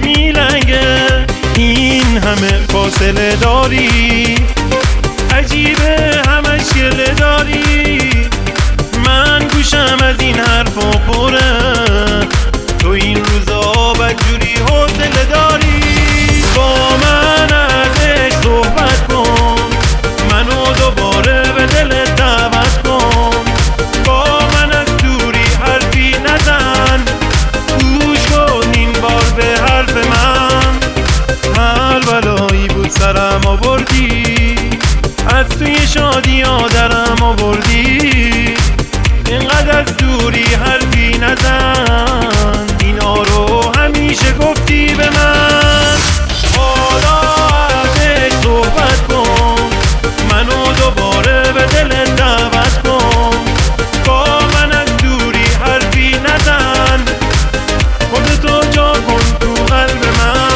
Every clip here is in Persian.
میلنگه، این همه فاصله داری، عجیبه همش گله داری. من گوشم از این حرفا پره، تو این روزا بدجوری حوصله داری. با من ازش صحبت کن، منو دوباره به دلت دعوت کن. با من از دوری حرفی نزن، گوش کن این بار به حرف من. حل بلایی بود سرم آوردی، از توی شادی درم آوردی. اینقدر از دوری حرفی نزن، اینا رو همیشه گفتی به من. حالا ازش صحبت کن، منو دوباره به دلت دعوت کن. با من از دوری حرفی نزن، خودتو جا کن تو قلب من.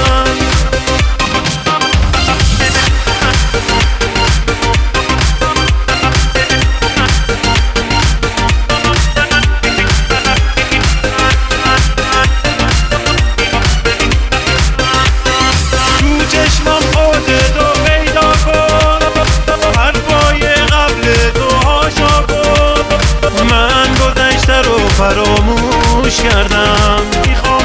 فراموش کردم، میخوام